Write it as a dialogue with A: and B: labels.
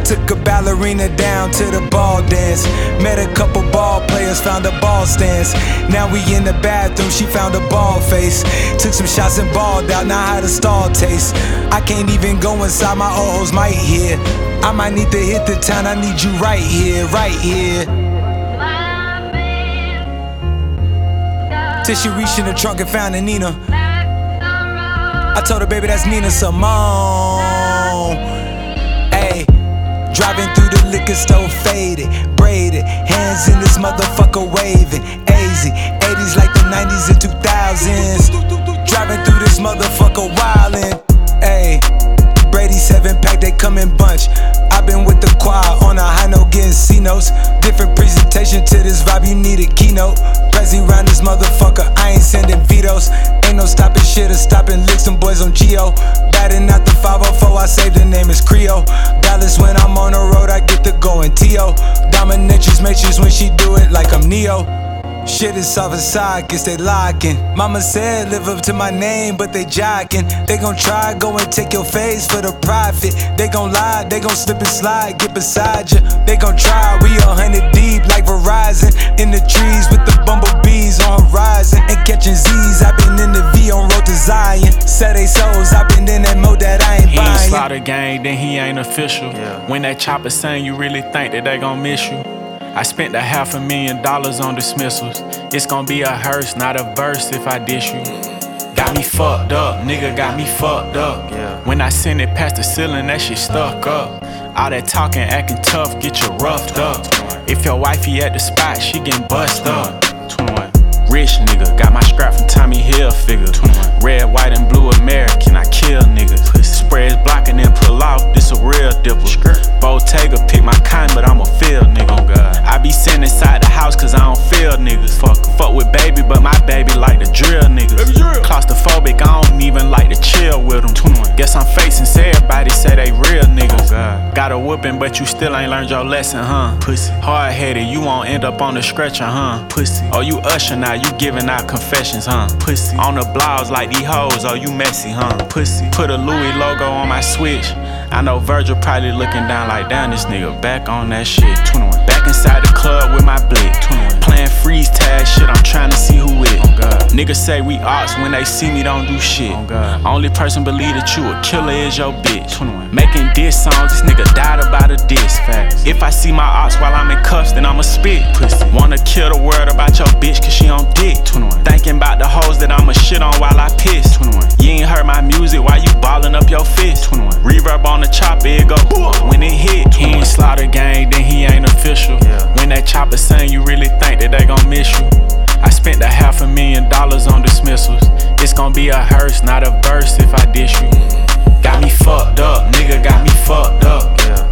A: Took a ballerina down to the ball dance. Met a couple ball players, found a ball stance. Now we in the bathroom, she found a ball face. Took some shots and balled out, now how the stall taste. I can't even go inside, my oh-ohs might hear. I might need to hit the town, I need you right here, right here. Till she reached in the trunk and found a Nina. I told her, baby, that's Nina Simone. Ayy, driving through the liquor store, faded, braided, hands in this motherfucker waving. AZ, 80s like the 90s and 2000s. Driving through this motherfucker wildin'. Ayy, Brady 7-pack, they come in bunch. I've been with the choir on a high note, getting C notes. Different presentation to this vibe, you need a keynote. Prezi round this motherfucker, I ain't sending vetoes. Ain't no stopping shit or stopping licks, them boys on Geo. Batting out the 504, I saved the name is Creo. Dallas when I'm on the road, I get to go in T.O. Dominatrix matrix when she do it like I'm Neo. Shit is soft inside, guess they locking. Mama said live up to my name, but they jocking. They gon' try, go and take your face for the profit. They gon' lie, they gon' slip and slide, get beside ya. They gon' try, we 100 deep like Verizon. In the trees with the bumblebees on horizon. And catching Z's, I been in the V on road to Zion. Set they souls, I been in that mode that I ain't
B: he
A: buying.
B: He ain't slaughter gang, then he ain't official. When that chopper sing, you really think that they gon' miss you? I spent $500,000 on dismissals. It's gon' be a hearse, not a verse if I dish you. Got me fucked up, nigga got me fucked up. When I send it past the ceiling, that shit stuck up. All that talking, acting tough, get you roughed up. If your wifey at the spot, she getting bust up. 21. Rich nigga, got my scrap from Tommy Hilfiger. 21. Red, white, and blue American, I kill niggas. Spreads blocking and pull off, this a real dipper. Bottega pick my kind, but I'm a field nigga. Oh God. I be sitting inside the house cause I don't feel niggas. Fuck with baby, but my baby like to drill niggas. Claustrophobic, I don't even like to chill with them. 21. Guess I'm facing, so everybody say they real niggas. Oh got a whooping, but you still ain't learned your lesson, huh? Pussy. Hard headed, you won't end up on the stretcher, huh? Pussy. Oh, you usher now, you giving out confessions, huh? Pussy. On the blogs like these hoes, oh, you messy, huh? Pussy. Put a Louis logo on my switch. I know Virgil probably looking down like, damn, this nigga back on that shit. 21. Back inside the club with my blick. 21. Playing freeze tag shit, I'm trying to see who it. Oh God. Niggas say we ops when they see me don't do shit. Oh God. Only person believe that you a killer is your bitch. 21. Making diss songs, this nigga died about a diss. Facts. If I see my ops while I'm in cuffs, then I'ma spit. Pussy. Wanna kill the world about your bitch cause she on dick. 21. Thinking about the hoes that I'ma shit on while I piss. 21. You ain't heard my music while you ballin' up your fist. 21. Reverb on the chopper, it go when it hit. He ain't slaughter gang, then he ain't official. When that chopper sing, you really think that they gon' miss you? I spent $500,000 on dismissals. It's gon' be a hearse, not a verse if I dish you. Got me fucked up, nigga got me fucked up.